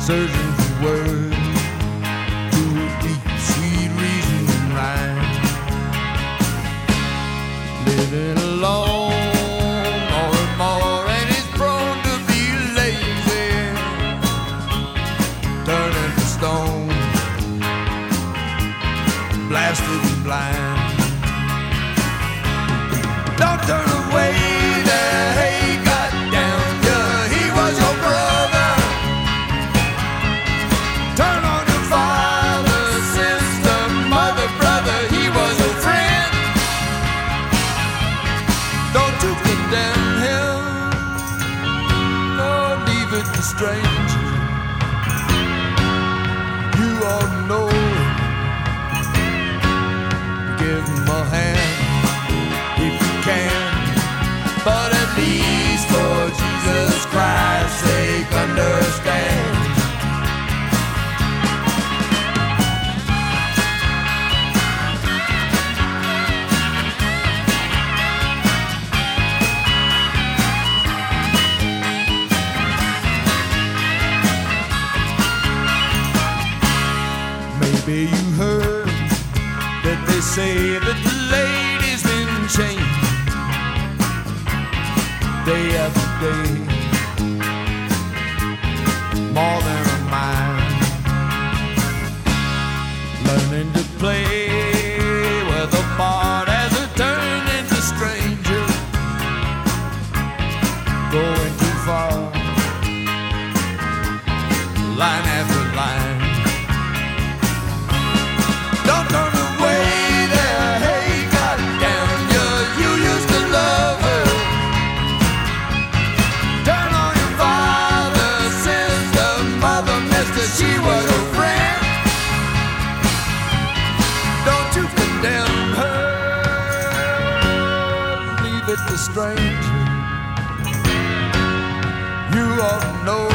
searching for words to a deep, sweet reason and rhyme. Living alone more and more, and he's prone to be lazy, turning to stone, blasted and blind. Don't turn away there, hey, goddamn, yeah, he was your brother. Turn on your father, sister, mother, brother, he was your friend. Don't you condemn him, no, leave it to strangers. You all know him. Give him a hand if you can, but at least for Jesus Christ's sake, understand. Maybe you heard that they say that the lady's been changed day after day, more than a mile, learning to play with a part as it turned into stranger, going too far, line after line. Don't turn away there, hey, goddamn, you used to love her. Turn on your father, sister, mother, mister, she was your friend. Don't you condemn her, leave it to strangers. You ought to know